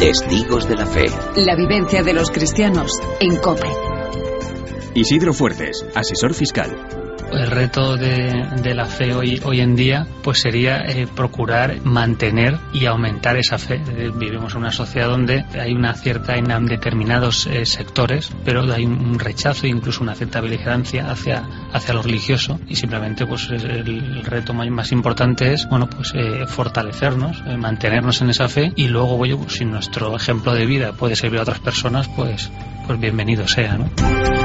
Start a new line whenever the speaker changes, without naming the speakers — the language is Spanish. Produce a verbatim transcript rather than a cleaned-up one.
Testigos de la fe.
La vivencia de los cristianos en COPE.
Isidro Fuertes, asesor fiscal.
El reto de, de la fe hoy, hoy en día pues sería eh, procurar mantener y aumentar esa fe. Eh, vivimos en una sociedad donde hay una cierta en determinados eh, sectores, pero hay un rechazo e incluso una cierta beligerancia hacia, hacia lo religioso, y simplemente pues el, el reto más, más importante es bueno pues eh, fortalecernos, eh, mantenernos en esa fe, y luego oye, pues, si nuestro ejemplo de vida puede servir a otras personas, pues, pues bienvenido sea, ¿no?